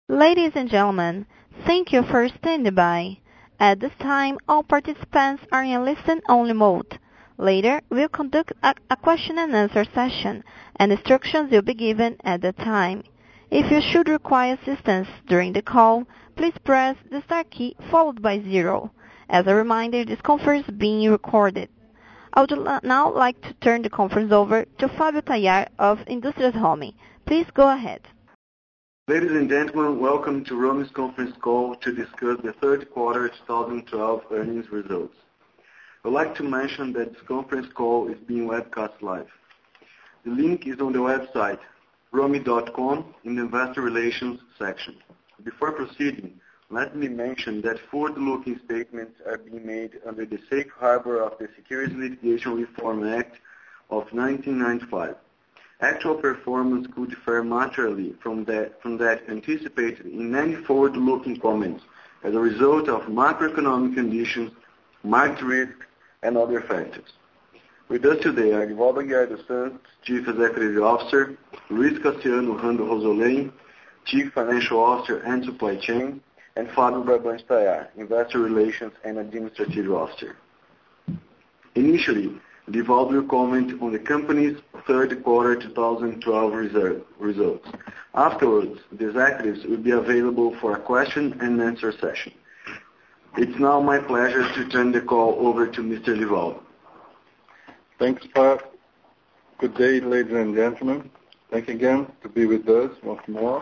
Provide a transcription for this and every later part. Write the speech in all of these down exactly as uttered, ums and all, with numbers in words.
Ladies and gentlemen, thank you for standing by. At this time, all participants are in listen-only mode. Later, we'll conduct a, a question-and-answer session, and instructions will be given at that time. If you should require assistance during the call, please press the star key followed by zero. As a reminder, this conference is being recorded. I would l- now like to turn the conference over to Fábio Tayar of Indústrias Home. Please go ahead. Ladies and gentlemen, welcome to Rome's conference call to discuss the third quarter twenty twelve earnings results. I would like to mention that this conference call is being webcast live. The link is on the website, rome dot com, in the Investor Relations section. Before proceeding, let me mention that forward-looking statements are being made under the safe harbor of the Securities Litigation Reform Act of nineteen ninety-five. Actual performance could differ materially from that, from that anticipated in any forward-looking comments as a result of macroeconomic conditions, market risk, and other factors. With us today are Divaldo Aguiar dos Santos, Chief Executive Officer, Luiz Cassiano Rando Rosolém, Chief Financial Officer and Supply Chain, and Fábio Brabante Tayar, Investor Relations and Administrative Officer. Initially, Divaldo will comment on the company's third quarter twenty twelve results. Afterwards, the executives will be available for a question and answer session. It's now my pleasure to turn the call over to Mister Divaldo. Thanks, Pat. Good day, ladies and gentlemen. Thank you again to be with us once more.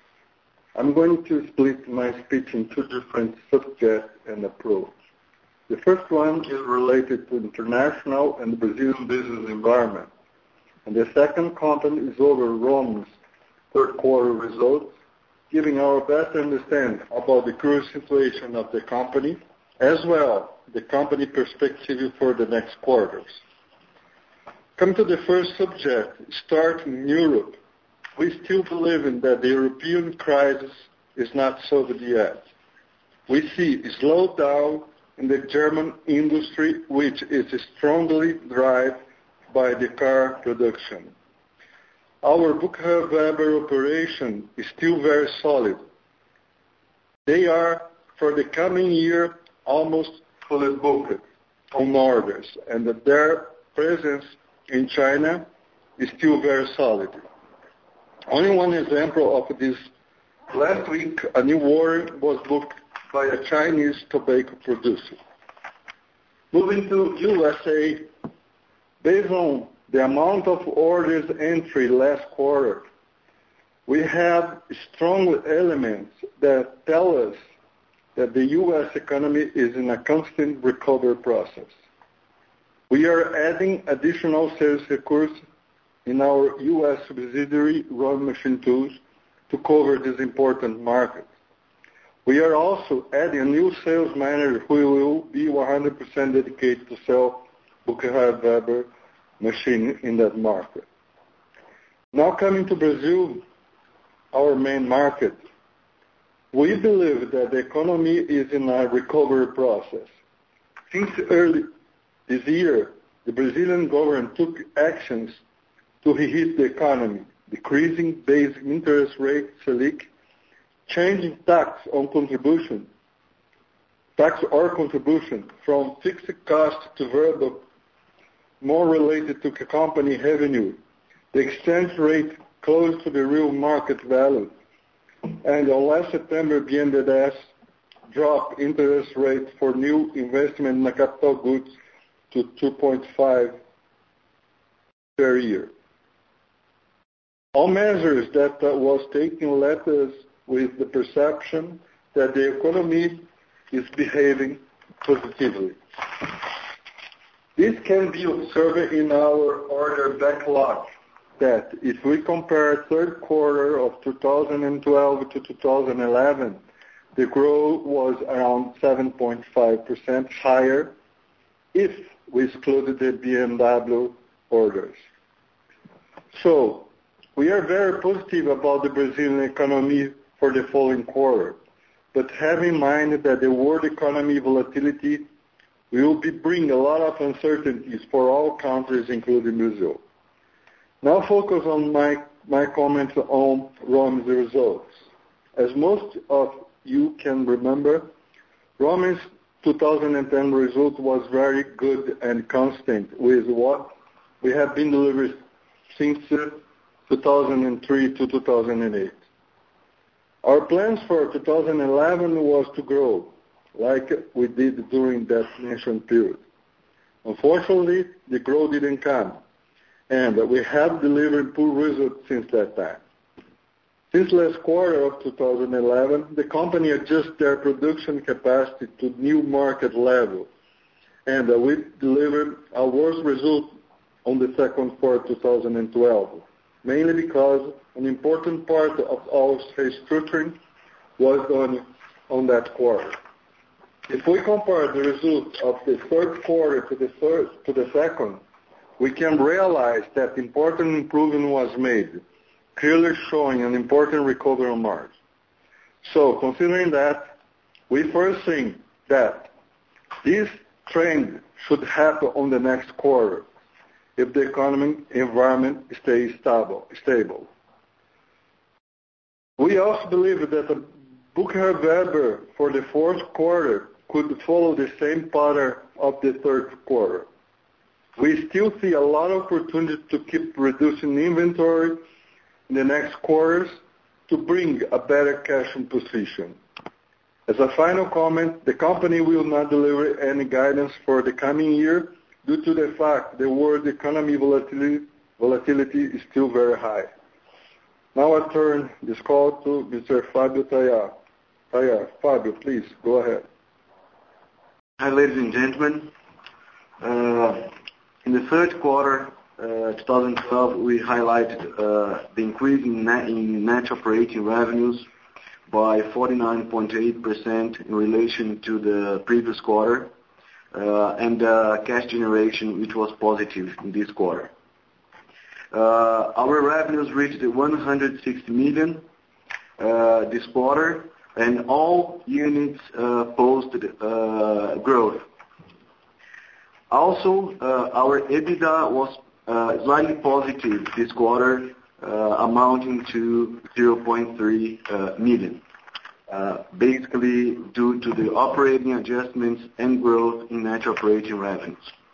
I'm going to split my speech in two different subjects and approach. The first one is related to international and Brazilian business environment. And the second content is over Rome's third quarter results, giving our best understanding about the current situation of the company, as well the company perspective for the next quarters. Come to the first subject, starting in Europe. We still believe in that the European crisis is not solved yet. We see a slowdown in the German industry, which is strongly driven by the car production. Our Bucher Weber operation is still very solid. They are, for the coming year, almost fully booked on orders, and that their presence in China is still very solid. Only one example of this. Last week, a new order was booked by a Chinese tobacco producer. Moving to U S A, based on the amount of orders entry last quarter, we have strong elements that tell us that the U S economy is in a constant recovery process. We are adding additional sales recruits in our U S subsidiary, Rome Machine Tools, to cover this important market. We are also adding a new sales manager who will be one hundred percent dedicated to sell Bucher Weber machine in that market. Now coming to Brazil, our main market. We believe that the economy is in a recovery process. Since early this year, the Brazilian government took actions to hit the economy, decreasing basic interest rate, Selic, changing tax on contribution, tax or contribution from fixed cost to variable, more related to company revenue, the exchange rate close to the real market value, and on last September, B N D E S dropped interest rate for new investment in capital goods to two point five per year. All measures that uh, was taken left us with the perception that the economy is behaving positively. This can be observed in our order backlog that if we compare third quarter of two thousand twelve to two thousand eleven, the growth was around seven point five percent higher if we excluded the B M W orders. So, we are very positive about the Brazilian economy for the following quarter, but have in mind that the world economy volatility will be bring a lot of uncertainties for all countries, including Brazil. Now focus on my, my comments on Rome's results. As most of you can remember, Rome's two thousand ten result was very good and constant with what we have been delivering since two thousand three to two thousand eight. Our plans for two thousand eleven was to grow, like we did during that mentioned period. Unfortunately, the growth didn't come, and we have delivered poor results since that time. Since last quarter of two thousand eleven, the company adjusted their production capacity to new market level, and we delivered a worse result on the second quarter two thousand twelve, mainly because an important part of our restructuring was done on that quarter. If we compare the results of the third quarter to the third to the second, we can realize that important improvement was made, clearly showing an important recovery on margin. So, considering that, we first think that this trend should happen on the next quarter if the economic environment stays stable. stable. We also believe that the Bucher Weber for the fourth quarter could follow the same pattern of the third quarter. We still see a lot of opportunity to keep reducing inventory in the next quarters to bring a better cash position. As a final comment, the company will not deliver any guidance for the coming year due to the fact the world economy volatility, volatility is still very high. Now I turn this call to Mister Fabio Tayar. Tayar, Fabio, please go ahead. Hi, ladies and gentlemen. Uh, in the third quarter, uh, twenty twelve, we highlighted uh, the increase in net, in net operating revenues by forty-nine point eight percent in relation to the previous quarter, uh, and uh, cash generation, which was positive in this quarter. Uh, our revenues reached one hundred sixty million uh, this quarter, and all units uh, posted uh, growth. Also, uh, our EBITDA was uh, slightly positive this quarter, uh, amounting to zero point three uh, million, uh, basically due to the operating adjustments and growth in net operating revenues.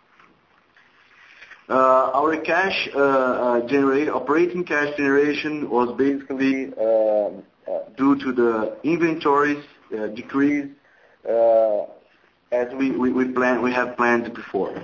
Uh, our cash uh, uh, generate, operating cash generation was basically uh, Uh, due to the inventories uh, decrease uh, as we, we, we, plan, we have planned before.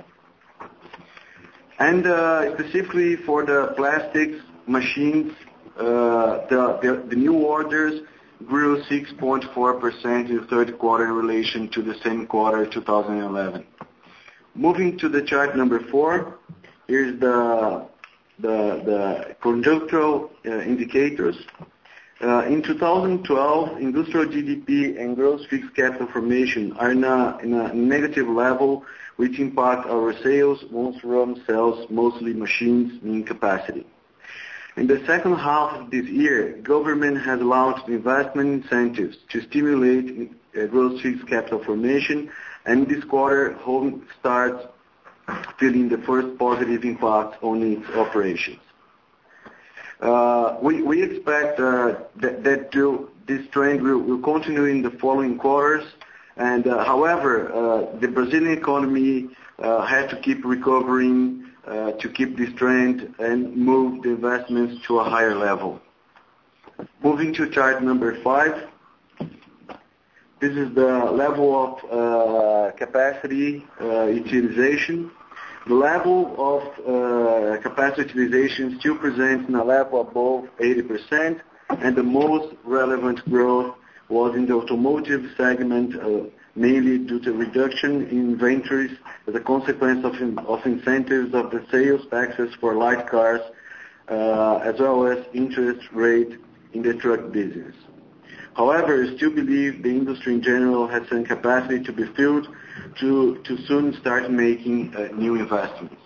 And uh, specifically for the plastics machines, uh, the, the, the new orders grew six point four percent in the third quarter in relation to the same quarter two thousand eleven. Moving to the chart number four, here's the, the, the conjunctural uh, indicators. Uh, in two thousand twelve, industrial G D P and gross fixed capital formation are in a, in a negative level, which impact our sales once Rome sells mostly machines in capacity. In the second half of this year, government has launched investment incentives to stimulate uh, gross fixed capital formation, and this quarter, Home starts feeling the first positive impact on its operations. Uh, we, we expect uh, that, that to, this trend will, will continue in the following quarters, and uh, however, uh, the Brazilian economy uh, has to keep recovering uh, to keep this trend and move the investments to a higher level. Moving to chart number five, this is the level of uh, capacity uh, utilization. The level of uh, capacity utilization still presents in a level above eighty percent, and the most relevant growth was in the automotive segment, uh, mainly due to reduction in inventories as a consequence of, in, of incentives of the sales taxes for light cars, uh, as well as interest rate in the truck business. However, I still believe the industry in general has some capacity to be filled to, to soon start making uh, new investments.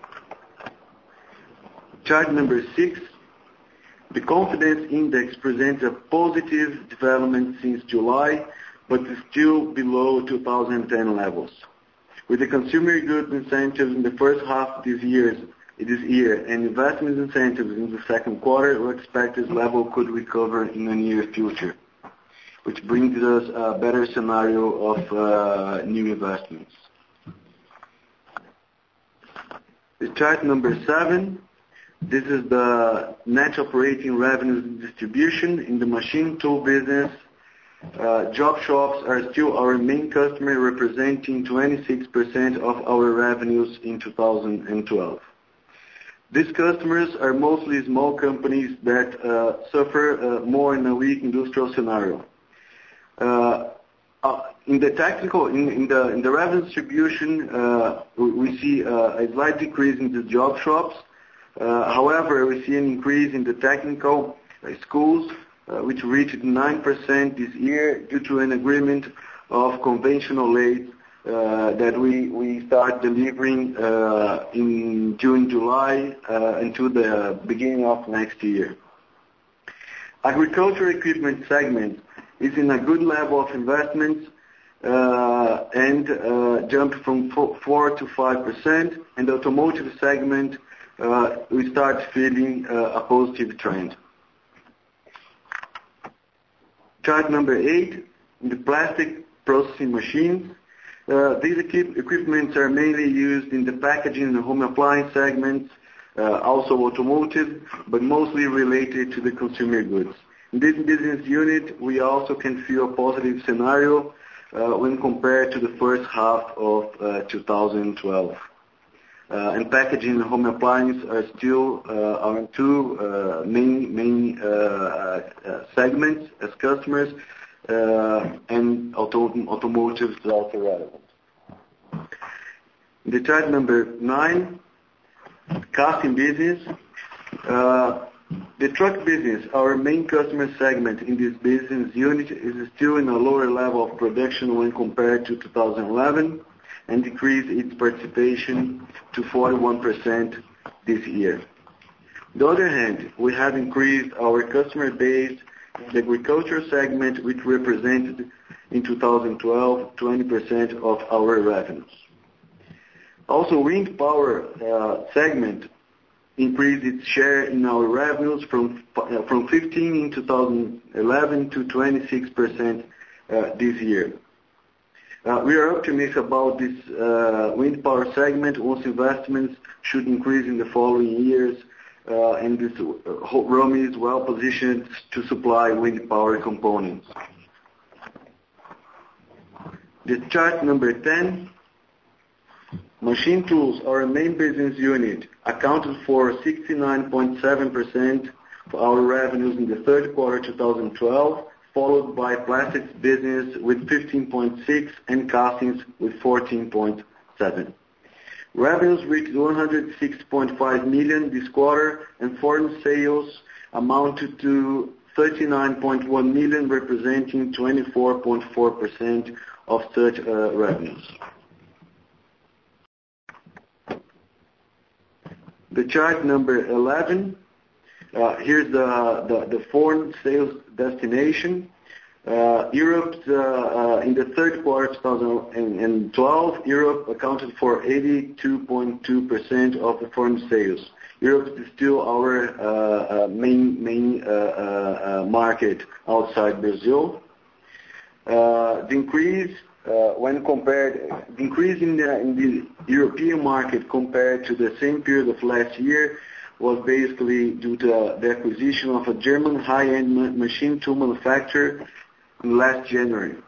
Chart number six, the confidence index presents a positive development since July, but is still below two thousand ten levels. With the consumer goods incentives in the first half of this year, this year and investment incentives in the second quarter, we expect this level could recover in the near future. which brings us a better scenario of uh, new investments. The chart number seven, this is the net operating revenues distribution in the machine tool business. Uh, job shops are still our main customer, representing twenty-six percent of our revenues in two thousand twelve. These customers are mostly small companies that uh, suffer uh, more in a weak industrial scenario. Uh, uh, in the technical, in, in the in the revenue distribution, uh, we, we see uh, a slight decrease in the job shops. Uh, however, we see an increase in the technical uh, schools, uh, which reached nine percent this year due to an agreement of conventional lathes uh, that we, we start delivering uh, in June, July uh, until the beginning of next year. Agricultural equipment segment is in a good level of investments uh, and uh, jumped from four to five percent, and the automotive segment uh, we start feeling uh, a positive trend. Chart number eight, the plastic processing machines. Uh, these equip equipments are mainly used in the packaging and home appliance segments, uh, also automotive, but mostly related to the consumer goods. In this business unit, we also can feel a positive scenario uh, when compared to the first half of uh, two thousand twelve. Uh, and packaging and home appliance are still uh, our two uh, main main uh, uh, segments as customers, uh, and auto automotive is also relevant. The chart number nine, casting business. Uh, the truck business, our main customer segment in this business unit, is still in a lower level of production when compared to two thousand eleven. And decreased its participation to forty-one percent this year. On the other hand, we have increased our customer base in the agriculture segment, which represented in two thousand twelve twenty percent of our revenues. Also, wind power uh, segment increased its share in our revenues from uh, from fifteen in two thousand eleven to twenty-six percent uh, this year. Uh, we are optimistic about this uh, wind power segment once investments should increase in the following years, uh, and this uh, Romi is well positioned to supply wind power components. The chart number ten, machine tools, our main business unit, accounted for sixty-nine point seven percent of our revenues in the third quarter two thousand twelve. Followed by plastics business with fifteen point six and castings with fourteen point seven. Revenues reached one hundred six point five million this quarter, and foreign sales amounted to thirty-nine point one million, representing twenty-four point four percent of such uh, revenues. The chart number eleven. Uh, here's the, the, the foreign sales destination. Uh, Europe, uh, uh, in the third quarter of two thousand twelve, Europe accounted for eighty-two point two percent of the foreign sales. Europe is still our uh, uh, main main uh, uh, uh, market outside Brazil. Uh, the increase uh, when compared, the increase in the, in the European market compared to the same period of last year was basically due to uh, the acquisition of a German high-end ma machine tool manufacturer last January.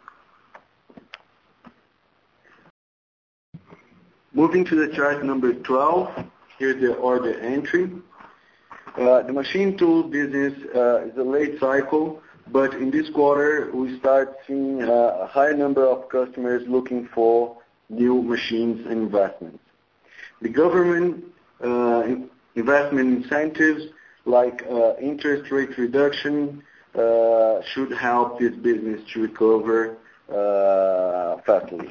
Moving to the chart number twelve, here's the order entry. Uh, the machine tool business uh, is a late cycle, but in this quarter we start seeing uh, a high number of customers looking for new machines and investments. The government uh, investment incentives like uh, interest rate reduction uh, should help this business to recover uh, fastly.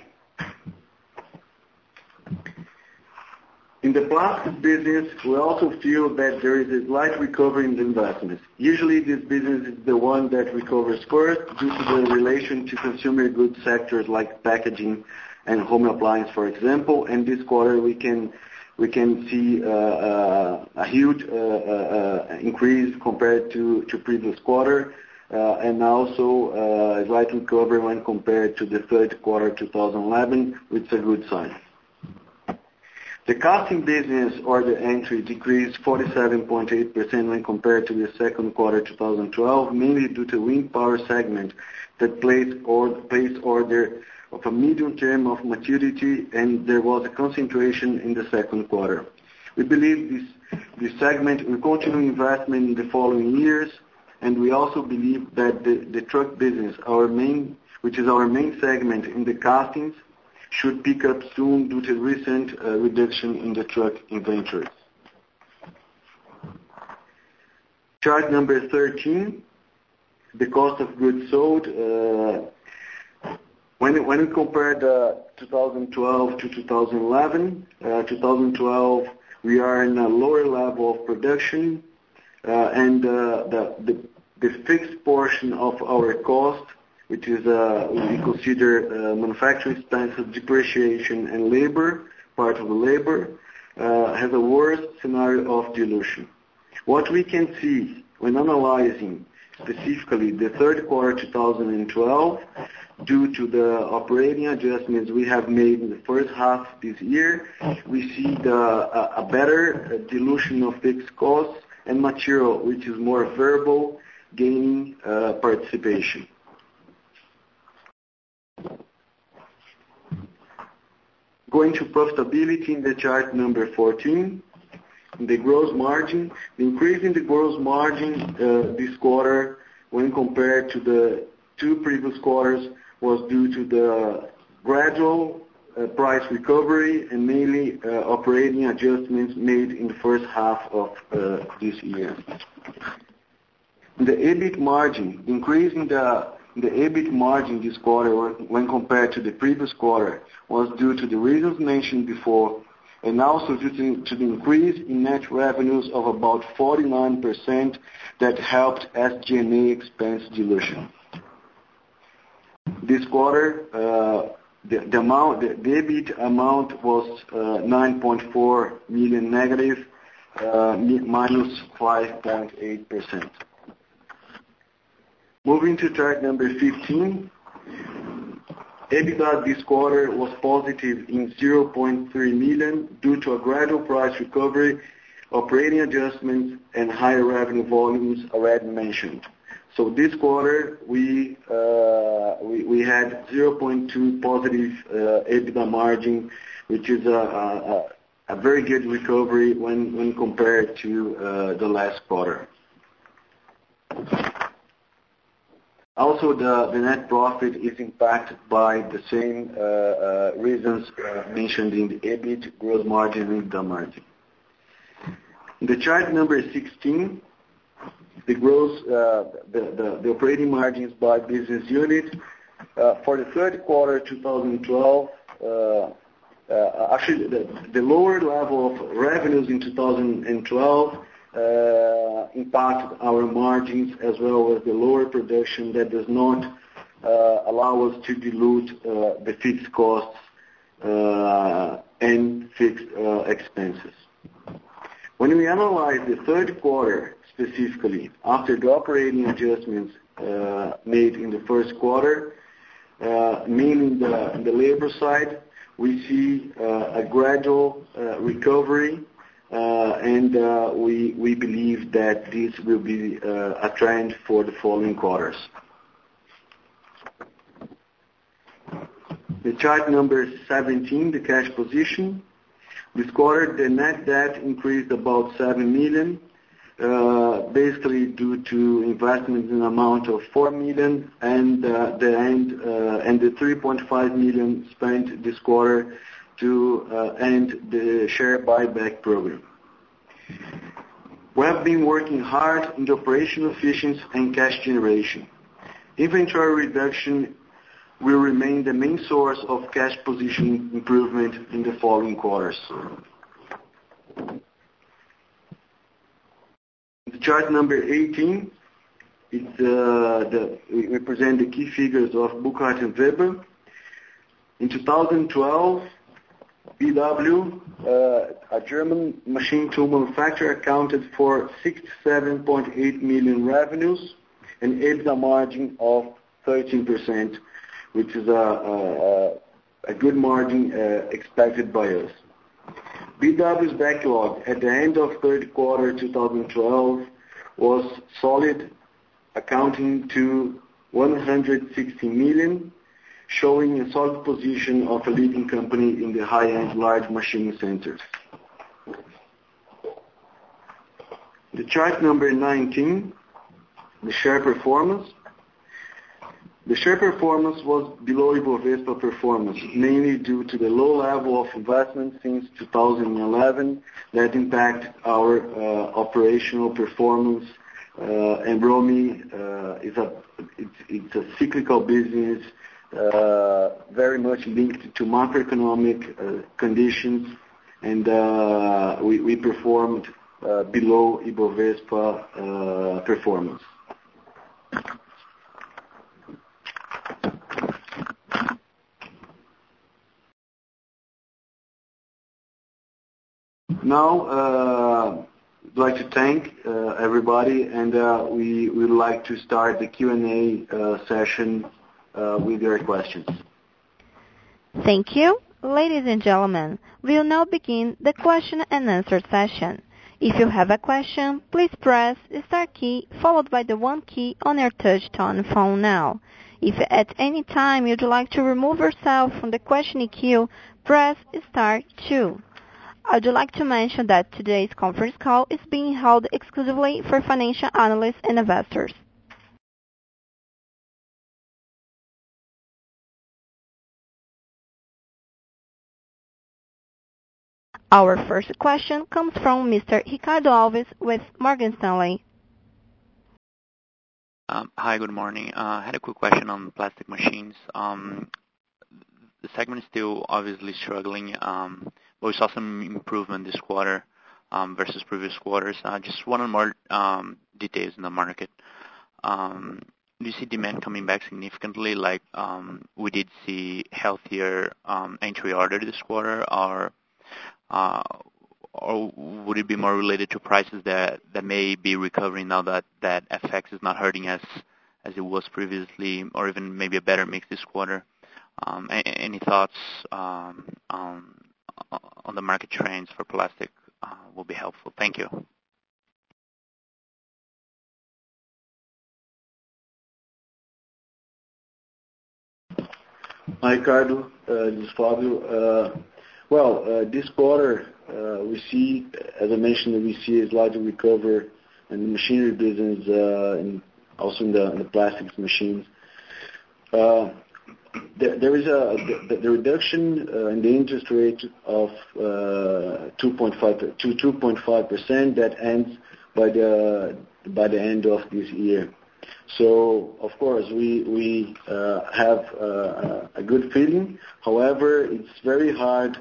In the plastic business, we also feel that there is a slight recovery in the investments. Usually this business is the one that recovers first due to the relation to consumer goods sectors like packaging and home appliance, for example, and this quarter we can we can see uh, uh, a huge uh, uh, increase compared to, to previous quarter. uh, and also uh, slight recovery when compared to the third quarter two thousand eleven, which is a good sign. The casting business order entry decreased forty-seven point eight percent when compared to the second quarter two thousand twelve, mainly due to wind power segment that placed, or, placed order of a medium term of maturity, and there was a concentration in the second quarter. We believe this, this segment will continue investment in the following years, and we also believe that the, the truck business, our main, which is our main segment in the castings, should pick up soon due to recent uh, reduction in the truck inventories. Chart number thirteen, the cost of goods sold. Uh, when, when we compare the twenty twelve to twenty eleven, uh, twenty twelve we are in a lower level of production, uh, and uh, the, the, the fixed portion of our cost, which is uh, we consider uh, manufacturing expenses, depreciation, and labor, part of the labor, uh, has a worse scenario of dilution. What we can see when analyzing specifically the third quarter two thousand twelve, due to the operating adjustments we have made in the first half this year, we see the, a, a better dilution of fixed costs and material, which is more variable, gaining uh, participation. Going to profitability in the chart number fourteen, the gross margin. The increase in the gross margin uh, this quarter when compared to the two previous quarters was due to the gradual uh, price recovery and mainly uh, operating adjustments made in the first half of uh, this year. The EBIT margin, increase in the The EBIT margin this quarter, when compared to the previous quarter, was due to the reasons mentioned before, and also due to, to the increase in net revenues of about forty-nine percent that helped S G and A expense dilution. This quarter, uh, the, the amount, the, the EBIT amount was uh, nine point four million negative, uh, minus five point eight percent. Moving to chart number fifteen, EBITDA this quarter was positive in zero point three million due to a gradual price recovery, operating adjustments, and higher revenue volumes already mentioned. So this quarter we uh, we, we had zero point two positive uh, EBITDA margin, which is a, a, a very good recovery when, when compared to uh, the last quarter. Also, the, the net profit is impacted by the same uh, uh, reasons uh, mentioned in the EBIT, gross margin, and EBITDA margin. In the chart number sixteen, the gross, uh, the, the, the operating margins by business unit. Uh, for the third quarter two thousand twelve, uh, uh, actually the, the lower level of revenues in two thousand twelve Uh, impacted our margins, as well as the lower production that does not uh, allow us to dilute uh, the fixed costs uh, and fixed uh, expenses. When we analyze the third quarter specifically, after the operating adjustments uh, made in the first quarter, uh, mainly in the, in the labor side, we see uh, a gradual uh, recovery. Uh, and uh, we, we believe that this will be uh, a trend for the following quarters. The chart number seventeen, the cash position. This quarter, the net debt increased about seven million, uh, basically due to investments in an amount of four million, and uh, the end uh, and the three point five million spent this quarter to uh, end the share buyback program. We have been working hard in the operational efficiency and cash generation. Inventory reduction will remain the main source of cash position improvement in the following quarters. The chart number eighteen, it's, uh, the, we represent the key figures of Burkhardt and Weber. In two thousand twelve, B W, uh, a German machine tool manufacturer, accounted for sixty-seven point eight million revenues, an EBITDA margin of thirteen percent, which is a, a, a good margin uh, expected by us. B W's backlog at the end of third quarter twenty twelve was solid, accounting to one hundred sixty million, showing a solid position of a leading company in the high-end large machine centers. The chart number nineteen, the share performance. The share performance was below Ibovespa performance, mainly due to the low level of investment since two thousand eleven that impact our uh, operational performance. Uh, and Bromine uh, is a it's, it's a cyclical business, uh, very much linked to macroeconomic uh, conditions, and uh, we, we performed uh, below Ibovespa uh, performance. Now, uh, I'd like to thank uh, everybody, and uh, we would like to start the Q and A uh, session uh, with your questions. Thank you. Ladies and gentlemen, we will now begin the question and answer session. If you have a question, please press the star key followed by the one key on your touch-tone phone now. If at any time you'd like to remove yourself from the questioning queue, press star two. I'd like to mention that today's conference call is being held exclusively for financial analysts and investors. Our first question comes from Mister Ricardo Alves with Morgan Stanley. Um, hi, good morning. Uh, I had a quick question on plastic machines. Um, the segment is still obviously struggling, um, but we saw some improvement this quarter um, versus previous quarters. Uh, just wanted more um, details in the market. Um, do you see demand coming back significantly? Like um, we did see healthier um, entry order this quarter, or uh, or would it be more related to prices that, that may be recovering now that, that F X is not hurting as as it was previously, or even maybe a better mix this quarter? Um, any thoughts um, on, on the market trends for plastic uh, will be helpful. Thank you. Hi, Ricardo. Uh, this is Fabio. Uh, well, uh, this quarter uh, we see, as I mentioned, we see a slight recovery in the machinery business uh, and also in the, in the plastics machines. Uh, there, there is a the, the reduction uh, in the interest rate of uh, two point five to two point five percent that ends by the by the end of this year. So, of course, we we uh, have uh, a good feeling. However, it's very hard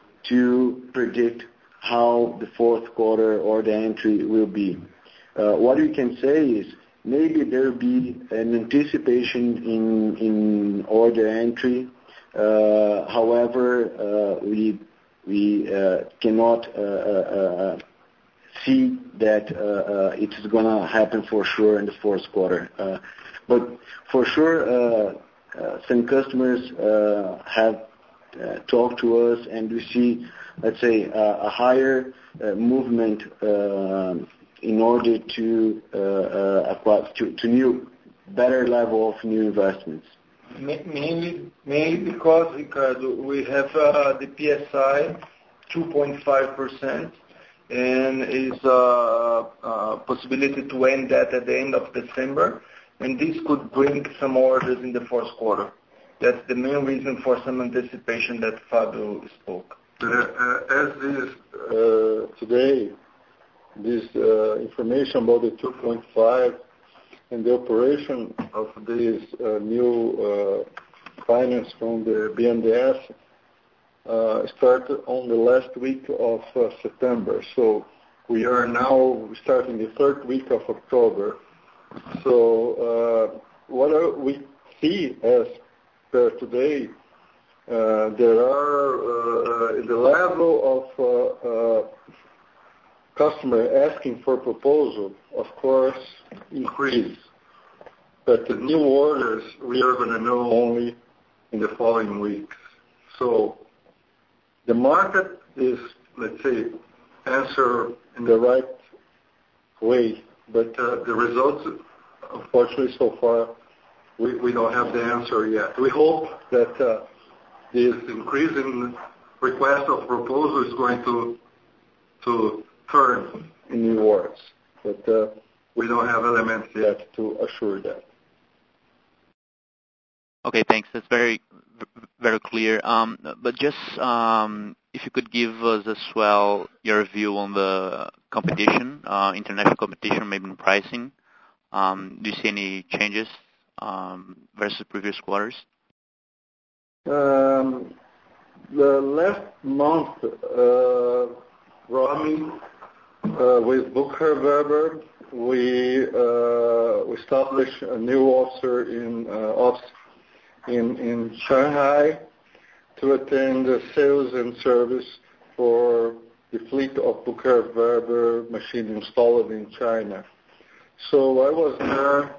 to predict how the fourth quarter or the entry will be. Uh, what we can say is maybe there will be an anticipation in in order entry. Uh, however, uh, we we uh, cannot uh, uh, see that uh, uh, it is going to happen for sure in the fourth quarter. Uh, but for sure, uh, uh, some customers uh, have uh, talked to us, and we see, let's say, uh, a higher uh, movement uh, in order to uh, uh, acquire to, to new, better level of new investments. Mainly, mainly because, Ricardo, we have uh, the P S I two point five percent. And is a, a possibility to end that at the end of December, and this could bring some orders in the fourth quarter. That's the main reason for some anticipation that Fabio spoke. Uh, uh, as is uh, today, this uh, information about the two point five and the operation of this uh, new uh, finance from the B N D E S Uh, started on the last week of uh, September. So we are now starting the third week of October. So uh, what we see as per today, uh, there are uh, the level of uh, uh, customer asking for proposal, of course, increase. but the new orders we are going to know only in the following weeks. So the market is, let's say, answer in the right way, but uh, the results, unfortunately, so far, we, we don't have the answer yet. We hope that uh, this increase in request of proposal is going to to turn in new orders, but uh, we don't have elements yet to assure that. Okay, thanks. That's very, very clear. Um, but just um, if you could give us as well your view on the competition, uh, international competition, maybe in pricing. Um, do you see any changes um, versus previous quarters? Um, the last month, uh, roaming uh, with Bucher Weber, we uh, established a new officer in uh, office in, in Shanghai to attend the sales and service for the fleet of Bucher Weber machine installed in China. So I was there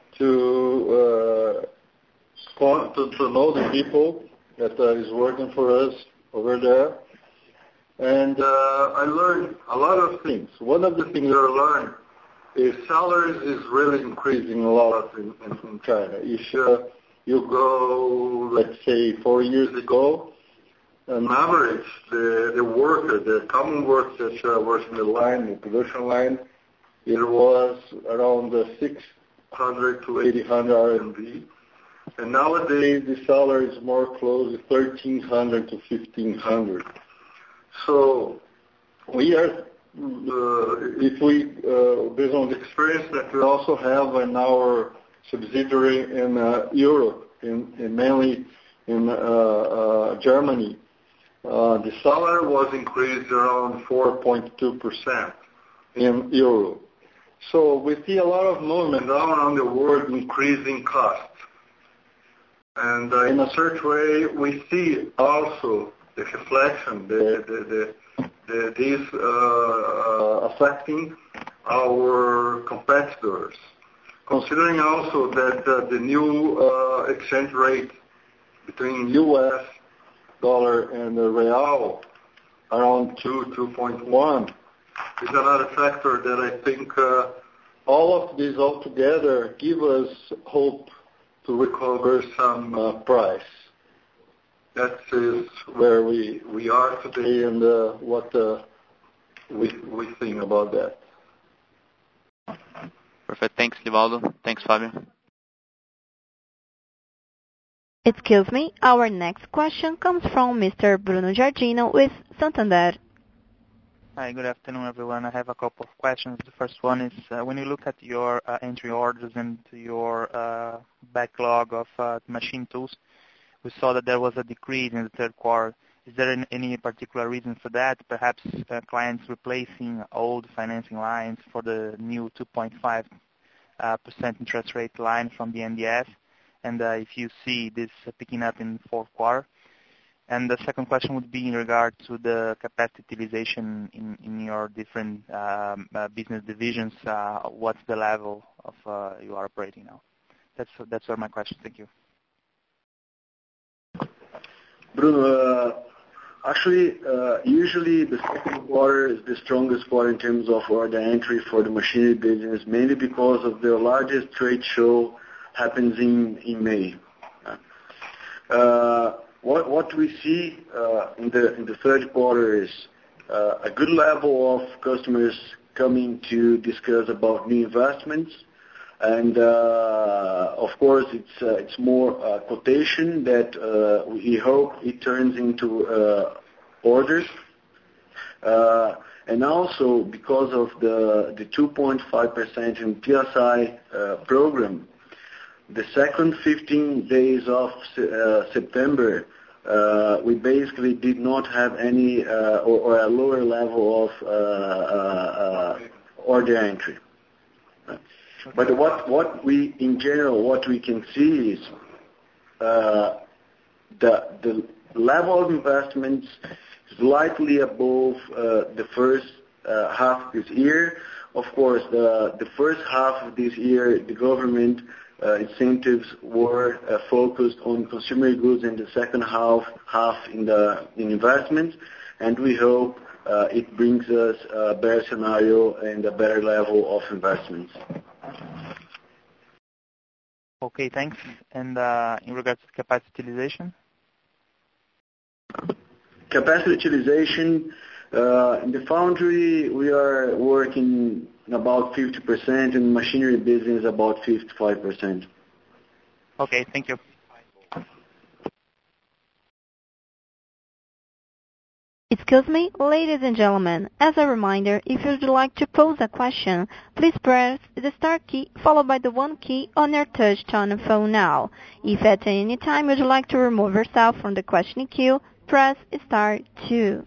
to uh, to, to know the people that uh, is working for us over there. And uh, I learned a lot of things. One of the things I learned is salaries is really increasing a lot in, in, in China. If uh, you go, let's say, four years ago, on average, the, the worker, the common worker that uh, works in the line, the production line, it was around uh, six hundred to eight hundred R M B. And nowadays, the salary is more close to thirteen hundred to fifteen hundred. So we are, uh, if we, uh, based on the experience that we also have in our subsidiary in uh, Europe, in, in mainly in uh, uh, Germany, uh, the salary was increased around four point two percent in Europe. So we see a lot of movement all around the world increasing costs. And uh, in a certain way, we see also the reflection, the, the, the, the, this uh, uh, affecting our competitors. Considering also that uh, the new uh, exchange rate between U S dollar and the real around two, two point one is another factor that I think uh, all of these altogether give us hope to recover some uh, price. That is where we we are today, and uh, what uh, we we think about that. Perfect. Thanks, Livaldo. Thanks, Fabio. Excuse me. Our next question comes from Mister Bruno Giardino with Santander. Hi, good afternoon, everyone. I have a couple of questions. The first one is, uh, when you look at your uh, entry orders and your uh, backlog of uh, machine tools, we saw that there was a decrease in the third quarter. Is there any, any particular reason for that? Perhaps uh, clients replacing old financing lines for the new two point five percent uh, interest rate line from the N D S, and uh, if you see this uh, picking up in the fourth quarter. And the second question would be in regard to the capacity utilization in, in your different um, uh, business divisions. Uh, what's the level of uh, you are operating now? That's that's all my question. Thank you. Bruno, uh, actually, uh, usually the second quarter is the strongest quarter in terms of order entry for the machinery business, mainly because of the largest trade show happens in, in May. Uh, What, what we see uh, in the in the third quarter is uh, a good level of customers coming to discuss about new investments, and uh, of course it's uh, it's more uh, quotation that uh, we hope it turns into uh, orders, uh, and also because of the the two point five percent in P S I uh, program. The second fifteen days of uh, September, uh, we basically did not have any uh, or, or a lower level of uh, uh, uh, order entry. But what what we in general what we can see is uh, the the level of investments slightly above uh, the first uh, half this year. Of course, the the first half of this year, the government uh, incentives were uh, focused on consumer goods in the second half, half in the in investments, and we hope uh, it brings us a better scenario and a better level of investments. Okay, thanks. And uh, in regards to capacity utilization? Capacity utilization, uh, in the foundry we are working about fifty percent, and machinery business about fifty-five percent. Okay, thank you. Excuse me, ladies and gentlemen, as a reminder, if you would like to pose a question, please press the star key followed by the one key on your touch-tone phone now. If at any time you would like to remove yourself from the questioning queue, press star two.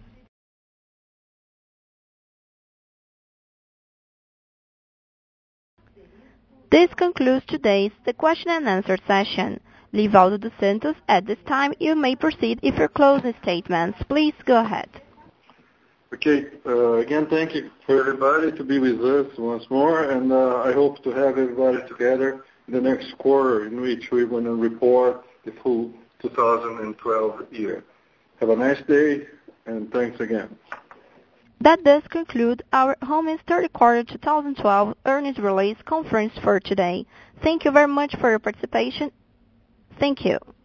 This concludes today's the question and answer session. Livaldo dos Santos, at this time you may proceed with your closing statements. Please go ahead. Okay, uh, again, thank you for everybody to be with us once more, and uh, I hope to have everybody together in the next quarter in which we're going to report the full two thousand twelve year. Have a nice day, and thanks again. That does conclude our Homes third quarter twenty twelve earnings release conference for today. Thank you very much for your participation. Thank you.